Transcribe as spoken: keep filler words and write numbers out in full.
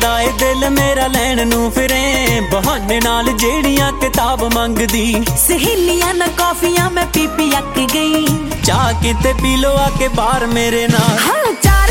करदा ए दिल मेरा लैण नू फिरे बहाने नाल जेड़ियां किताब मंगदी। सहेलियां ना कॉफियां मैं पी पी अक गई, चाह किते पी लो आके बाहर मेरे नाल। हाँ चार